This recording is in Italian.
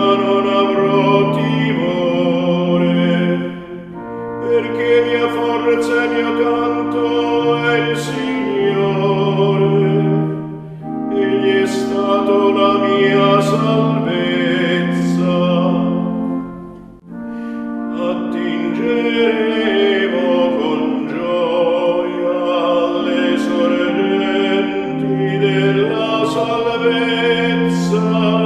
non avrò timore, perché mia forza e mio canto è il Signore. Egli è stato la mia salvezza. Attingeremo con gioia alle sorgenti della salvezza.